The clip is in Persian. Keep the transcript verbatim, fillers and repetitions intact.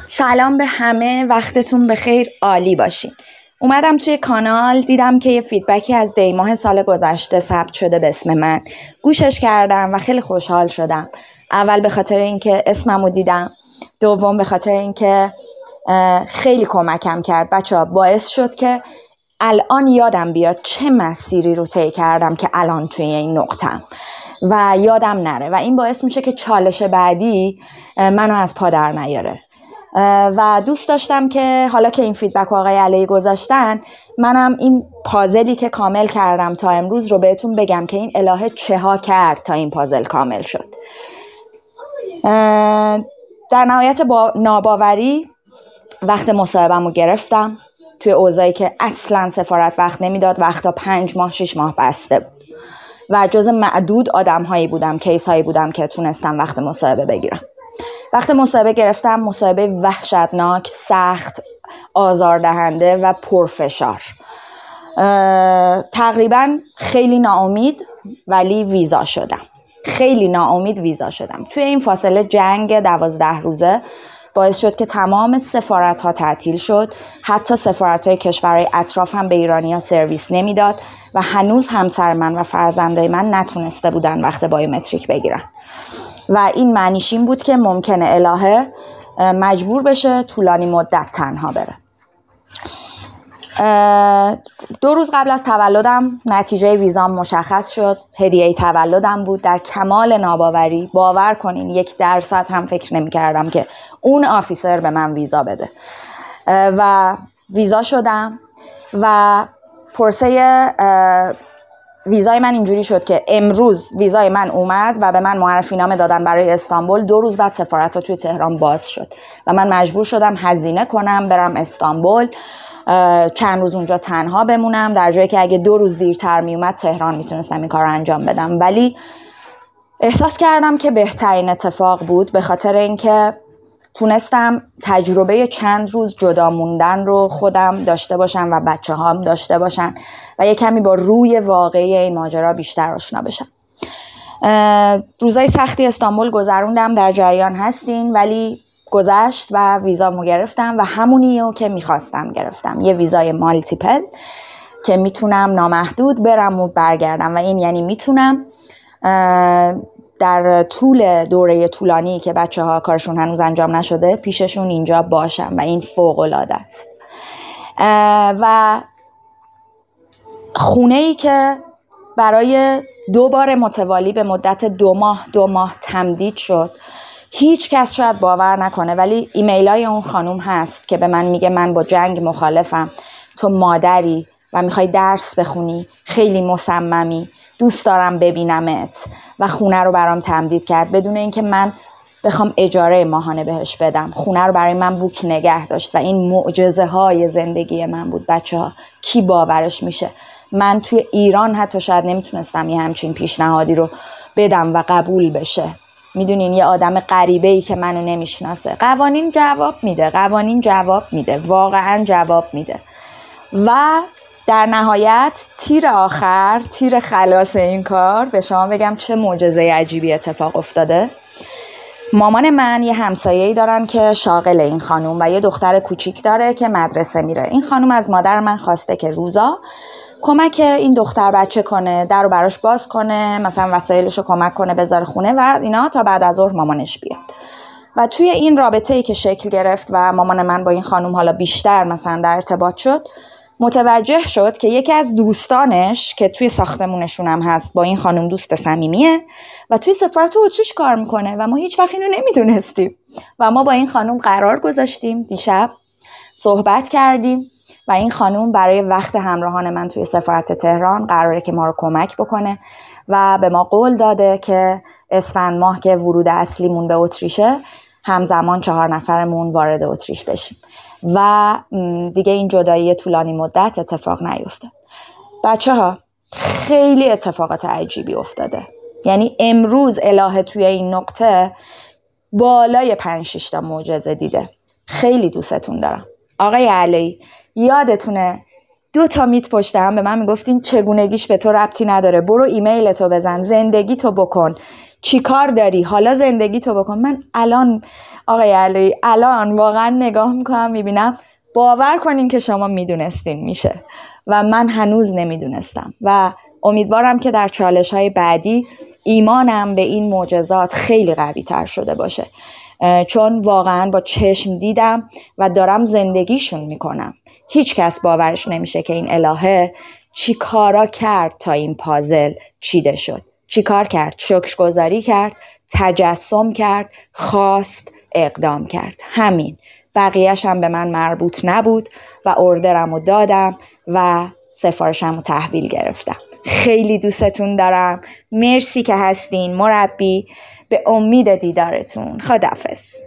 سلام به همه، وقتتون بخیر، عالی باشین. اومدم توی کانال، دیدم که یه فیدبکی از دی ماه سال گذشته ثبت شده به اسم من. گوشش کردم و خیلی خوشحال شدم. اول به خاطر اینکه اسممو دیدم، دوم به خاطر اینکه خیلی کمکم کرد. بچه‌ها باعث شد که الان یادم بیاد چه مسیری رو طی کردم که الان توی این نقطه‌ام و یادم نره و این باعث میشه که چالش بعدی منو از پا در نیاره. و دوست داشتم که حالا که این فیدبک آقای علی گذاشتن، منم این پازلی که کامل کردم تا امروز رو بهتون بگم که این الهه چه ها کرد تا این پازل کامل شد. در نهایت با ناباوری وقت مصاحبه‌مو رو گرفتم توی اوضاعی که اصلا سفارت وقت نمیداد، وقتا پنج ماه شش ماه بسته بود و جز معدود آدم هایی بودم، کیس هایی بودم که تونستم وقت مصاحبه بگیرم. وقت مصاحبه گرفتم، مصاحبه وحشتناک، سخت، آزاردهنده و پرفشار. تقریبا خیلی ناامید ولی ویزا شدم. خیلی ناامید ویزا شدم. توی این فاصله جنگ دوازده روزه باعث شد که تمام سفارت ها تعطیل شد. حتی سفارت های کشورهای اطراف هم به ایرانی ها سرویس نمیداد و هنوز همسر من و فرزندای من نتونسته بودن وقت بایومتریک بگیرن. و این معنیش این بود که ممکنه الهه مجبور بشه طولانی مدت تنها بره. دو روز قبل از تولدم نتیجه ویزام مشخص شد. هدیه تولدم بود. در کمال ناباوری، باور کنین یک درصد هم فکر نمی کردم که اون آفیسر به من ویزا بده و ویزا شدم و پرسه ویزای من اینجوری شد که امروز ویزای من اومد و به من معرفی نامه دادن برای استانبول. دو روز بعد سفارت ها توی تهران باز شد و من مجبور شدم هزینه کنم برم استانبول، چند روز اونجا تنها بمونم، در جایی که اگه دو روز دیرتر می اومد تهران میتونستم این کار رو انجام بدم. ولی احساس کردم که بهترین اتفاق بود، به خاطر اینکه تونستم تجربه چند روز جدا موندن رو خودم داشته باشم و بچه هام داشته باشن و یه کمی با روی واقعی این ماجرا بیشتر آشنا بشم. روزای سختی استانبول گذروندم، در جریان هستین، ولی گذشت و ویزامو گرفتم و همونیو که میخواستم گرفتم. یه ویزای مالتیپل که میتونم نامحدود برم و برگردم و این یعنی میتونم در طول دوره طولانی که بچه ها کارشون هنوز انجام نشده پیششون اینجا باشم و این فوق العاده است. و خونه ای که برای دو بار متوالی به مدت دو ماه دو ماه تمدید شد. هیچ کس شاید باور نکنه ولی ایمیل های اون خانوم هست که به من میگه من با جنگ مخالفم، تو مادری و میخوای درس بخونی، خیلی مصممی، دوست دارم ببینمت و خونه رو برام تمدید کرد بدون اینکه من بخوام اجاره ماهانه بهش بدم. خونه رو برای من بوک نگه داشت و این معجزه های زندگی من بود. بچه ها کی باورش میشه؟ من توی ایران حتی شاید نمیتونستم یه همچین پیشنهادی رو بدم و قبول بشه. میدونین یه آدم غریبه‌ای که منو نمیشناسه. قوانین جواب میده، قوانین جواب میده، واقعا جواب میده. و در نهایت تیر آخر، تیر خلاص این کار، به شما بگم چه معجزه عجیبی اتفاق افتاده. مامان من یه همسایه‌ای دارن که شاغل این خانوم و یه دختر کوچیک داره که مدرسه میره. این خانوم از مادر من خواسته که روزا کمک این دختر بچه کنه، در رو براش باز کنه، مثلا وسایلش رو کمک کنه بذاره خونه و اینا تا بعد از ظهر مامانش بیاد. و توی این رابطه‌ای که شکل گرفت و مامان من با این خانوم حالا بیشتر مثلا در ارتباط شد، متوجه شد که یکی از دوستانش که توی ساختمونشون هم هست با این خانوم دوست صمیمیه و توی سفارت اتریش کار میکنه و ما هیچ وقت اینو نمیدونستیم. و ما با این خانوم قرار گذاشتیم، دیشب صحبت کردیم و این خانوم برای وقت همراهان من توی سفارت تهران قراره که ما رو کمک بکنه و به ما قول داده که اسفند ماه که ورود اصلیمون به اتریشه همزمان چهار نفرمون وارد اتریش بشیم و دیگه این جدایی طولانی مدت اتفاق نیفته. بچه ها خیلی اتفاقات عجیبی افتاده. یعنی امروز الهه توی این نقطه بالای پنج شش تا معجزه دیده. خیلی دوستتون دارم. آقای علی یادتونه دو تا میت پشت هم به من میگفتین چگونگیش به تو ربطی نداره، برو ایمیل تو بزن، زندگی تو بکن، چی کار داری حالا زندگی تو بکن. من الان آقای علویی الان واقعا نگاه میکنم میبینم باور کنین که شما میدونستین میشه و من هنوز نمیدونستم و امیدوارم که در چالش های بعدی ایمانم به این معجزات خیلی قوی تر شده باشه، چون واقعا با چشم دیدم و دارم زندگیشون میکنم. هیچ کس باورش نمیشه که این الهه چی کارا کرد تا این پازل چیده شد. چی کار کرد؟ شکرگزاری کرد، تجسم کرد، خواست، اقدام کرد. همین. بقیهش هم به من مربوط نبود و اردرم رو دادم و سفارشم رو تحویل گرفتم. خیلی دوستتون دارم. مرسی که هستین مربی. به امید دیدارتون. خداحافظ.